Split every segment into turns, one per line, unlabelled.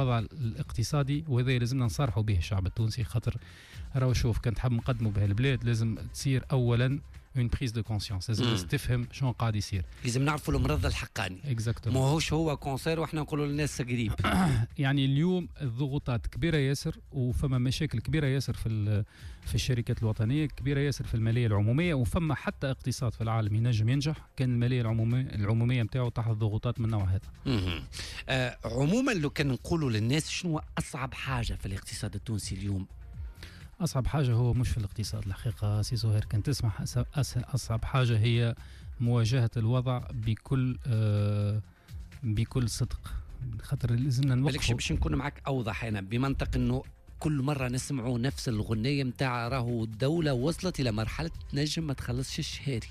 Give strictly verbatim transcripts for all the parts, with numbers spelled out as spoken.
الوضع الاقتصادي، وهذا لازمنا نصارحوا به الشعب التونسي. خاطر راهو شوف كان تحب نقدموا به البلاد لازم تصير اولا اون بريز دو كونسيونس، لازم الناس تفهم شنو قاعد يصير،
لازم نعرفوا المرض الحقاني.
اكزاكتومون،
ماهوش هو كونسير واحنا نقولوا للناس قريب.
يعني اليوم الضغوطات كبيره ياسر، وفما مشاكل كبيره ياسر في في الشركات الوطنيه، كبيره ياسر في الماليه العموميه، وفما حتى اقتصاد في العالم ينجم ينجح كان الماليه العموميه العموميه نتاعو تحت ضغوطات من النوع هذا.
آه عموما لو كان نقولوا للناس شنو اصعب حاجه في الاقتصاد التونسي اليوم؟
أصعب حاجة هو مش في الاقتصاد الحقيقة سي زهير، كان تسمح أصعب حاجة هي مواجهة الوضع بكل آه بكل صدق، خاطر لازمنا نوقفوا.
باش نكون معك أوضح هنا بمنطق أنه كل مرة نسمعوا نفس الغنية متاع راهو الدولة وصلت إلى مرحلة نجم ما تخلصش الشهري،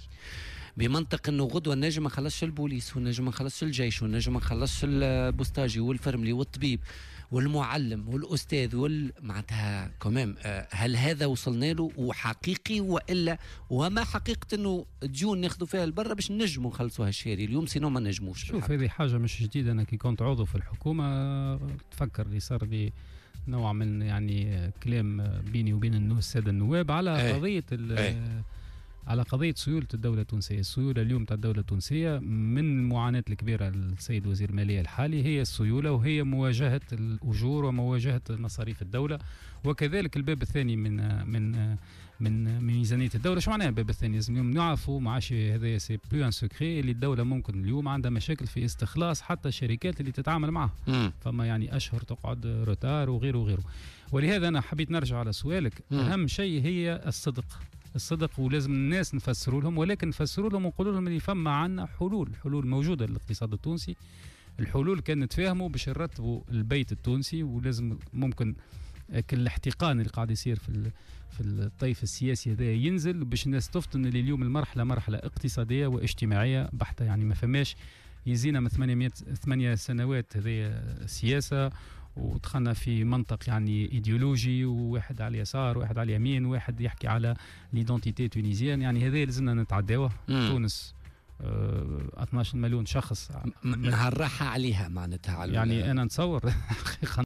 بمنطق انه غدوه النجم ما خلصش البوليس، والنجم ما خلصش الجيش، والنجم ما خلصش البوستاجي والفرملي والطبيب والمعلم والاستاذ وال معناتها كمان. هل هذا وصلنا له وحقيقي والا وما حقيقه انه ديون ناخذوا فيها البرة باش نجموا نخلصوا هالشهري اليوم سينو ما نجموش؟
شوف هذه حاجه مش جديده، انا كي كنت عضو في الحكومه تفكر اللي صار لي نوع من يعني كلام بيني وبين الساده النواب على ايه قضيه ايه على قضية سيولة الدولة التونسية. السيولة اليوم تاع الدولة التونسية من المعاناة الكبيرة للسيد وزير المالية الحالي هي السيولة، وهي مواجهة الأجور ومواجهة مصاريف الدولة، وكذلك الباب الثاني من من من ميزانية الدولة. شو معناها الباب الثاني؟ لازم اليوم نعرفوا معاش هذا سي بلو ان سكري اللي الدولة ممكن اليوم عندها مشاكل في استخلاص حتى الشركات اللي تتعامل معها، فما يعني أشهر تقعد روتار وغيره وغيره. ولهذا أنا حبيت نرجع على سؤالك، أهم شيء هي الصدق، الصدق، ولازم الناس نفسروا لهم، ولكن نفسروا لهم ونقولوا لهم اللي فما عنا حلول، حلول موجوده للاقتصاد التونسي. الحلول كان نتفاهموا باش نرتبوا البيت التونسي، ولازم ممكن كل الاحتقان اللي قاعد يصير في في الطيف السياسي هذا ينزل باش الناس تفطن اللي اليوم المرحله مرحله اقتصاديه واجتماعيه بحته، يعني ما فماش يزينا من ثمانمائة ثمانية سنوات هذه سياسه ودخلنا في منطق يعني ايديولوجي، وواحد على اليسار وواحد على اليمين وواحد يحكي على ليدونتيتي تونيزيان، يعني هذا لازمنا نتعداوه. تونس اه اثناش مليون شخص
نهار راحة عليها معناتها
يعني انا نتصور